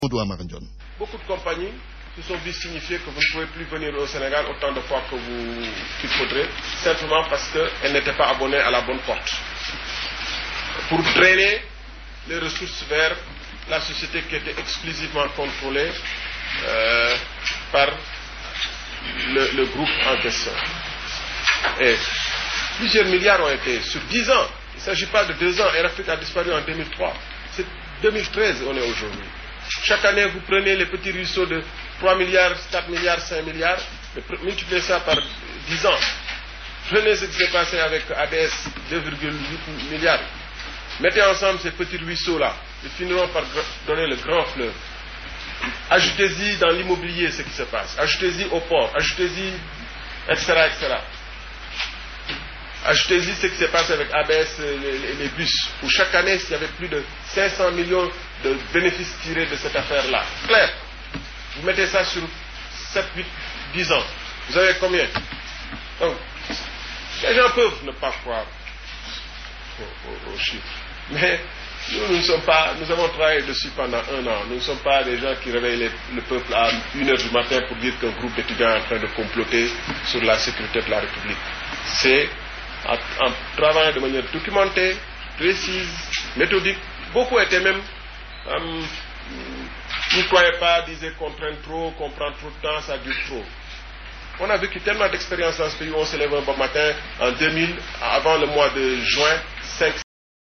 Beaucoup de compagnies se sont vu signifier que vous ne pouvez plus venir au Sénégal autant de fois qu'il faudrait, simplement parce qu'elles n'étaient pas abonnées à la bonne porte. Pour drainer les ressources vers la société qui était exclusivement contrôlée par le groupe en question. Et plusieurs milliards ont été sur 10 ans. Il ne s'agit pas de 2 ans. Air Afrique a disparu en 2003. C'est 2013 on est aujourd'hui. Chaque année, vous prenez les petits ruisseaux de 3 milliards, 4 milliards, 5 milliards, multipliez ça par 10 ans. Prenez ce qui s'est passé avec ADS, 2,8 milliards. Mettez ensemble ces petits ruisseaux-là. Ils finiront par donner le grand fleuve. Ajoutez-y dans l'immobilier ce qui se passe. Ajoutez-y au port. Ajoutez-y, etc., etc. Ajoutez-y ce qui s'est passé avec ABS, les bus, où chaque année, il y avait plus de 500 millions de bénéfices tirés de cette affaire-là. Clair. Vous mettez ça sur 7, 8, 10 ans. Vous avez combien? Donc, les gens peuvent ne pas croire aux chiffres. Mais nous ne sommes pas, nous avons travaillé dessus pendant 1 an. Nous ne sommes pas des gens qui réveillent le peuple à 1h du matin pour dire qu'un groupe d'étudiants est en train de comploter sur la sécurité de la République. C'est en travaillant de manière documentée, précise, méthodique. Beaucoup étaient même, ne croyaient pas, disaient qu'on traîne trop, qu'on prend trop de temps, ça dure trop. On a vécu tellement d'expériences dans ce pays où on se lève un bon matin, en 2000, avant le mois de juin, 5